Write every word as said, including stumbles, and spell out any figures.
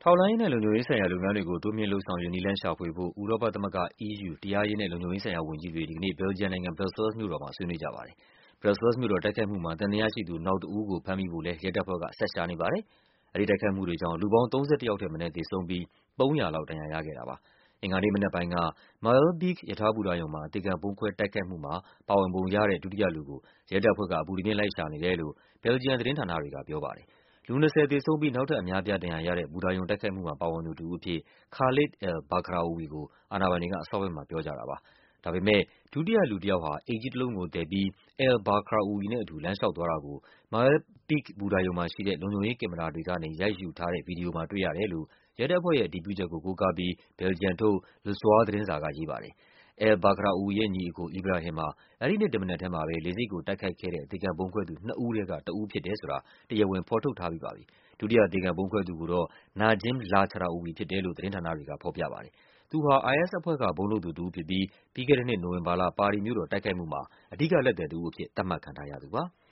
ထောက်လှမ်းရေးနဲ့ လုံခြုံရေးဆိုင်ရာလုပ်ငန်းတွေကို တိုးမြှင့်လုပ်ဆောင်ရေး နည်းလမ်းရှာဖွေဖို့ ဥရောပသမဂ္ဂ E U တရားရေးနဲ့ လုံခြုံရေးဆိုင်ရာဝန်ကြီးတွေ ဒီကနေ့ ဘယ်လ်ဂျီယံနိုင်ငံ၊ ဘရပ်ဆဲလ်စ်မြို့တော်မှာ ဆွေးနွေးကြပါတယ်။ ဘရပ်ဆဲလ်စ်မြို့တော် တိုက်ခိုက်မှုမှာ သံသယရှိသူ နောက်တဦးကို ဖမ်းမိဖို့လည်း ရဲတပ်ဖွဲ့က ဆက်ရှာနေပါတယ်။ အဲဒီတိုက်ခိုက်မှုတွေကြောင့် လူပေါင်း ၃၁ ယောက်ထက်မနည်း သေဆုံးပြီး သုံးရာလောက် ဒဏ်ရာရခဲ့တာပါ။ အင်္ဂါနေ့မနက်ပိုင်းက Maelbeek ရထားဘူတာရုံမှာ အသေခံဗုံးခွဲတိုက်ခိုက်မှုမှာ ပါဝင်ပုံရတဲ့ ဒုတိယလူကို ရဲတပ်ဖွဲ့က အပူတပြင်း လိုက်ရှာနေတယ်လို့ ဘယ်လ်ဂျီယံ သတင်းဌာနတွေက ပြောပါတယ်။ လူ ၂၀ သေဆုံးပြီး နောက်ထပ် အများအပြား ဒဏ်ရာရတဲ့ ဘူတာရုံတိုက်ခိုက်မှုမှာ ပါဝင်သူတဦးအဖြစ် Khaled al-Bakraoui ကို အာဏာပိုင်တွေက အစောပိုင်းမှာ ပြောကြတာပါ။ ဒါပေမယ့် ဒုတိယလူတယောက်ဟာ အိတ်ကြီးတလုံးကိုသယ်ပြီး al-Bakraoui နဲ့အတူ လမ်းလျှောက်သွားတာကို Maelbeek ဘူတာရုံမှာရှိတဲ့ လုံခြုံရေးကင်မရာတွေကနေ ရိုက်ယူထားတဲ့ ဗွီဒီယိုမှာ တွေ့ရတယ်လို့ ရဲတပ်ဖွဲ့ရဲ့ အတည်ပြုချက်ကို ကိုးကားပြီး ဘယ်လ်ဂျီယံထုတ် Le Soir သတင်းစာက ရေးပါတယ်။ al-Bakraoui ရဲ့ ညီအကို Ibrahim ဟာ အဲဒီနေ့တမနက်ထဲမှာပဲ လေဆိပ်ကို တိုက်ခိုက်ခဲ့တဲ့ အသေခံဗုံးခွဲသူ နှစ်ဦးထဲက တဦးဖြစ်တယ်ဆိုတာ တရားဝင် ဖော်ထုတ်ထားပြီးပါပြီ။ ဒုတိယ အသေခံဗုံးခွဲသူကိုတော့ Najm al-Jashraoui ဖြစ်တယ်လို့ သတင်းဌာနတွေက ဖော်ပြပါတယ်။ သူဟာ အိုင်အက်စ်အဖွဲ့က ဗုံးလုပ်သူတဦးဖြစ်ပြီး ပြီးခဲ့တဲ့နှစ် နိုဝင်ဘာလ ပါရီမြို့တော်တိုက်ခိုက်မှုမှာ အဓိကလက်သည်တဦးအဖြစ် သတ်မှတ်ခံထားရသူပါ။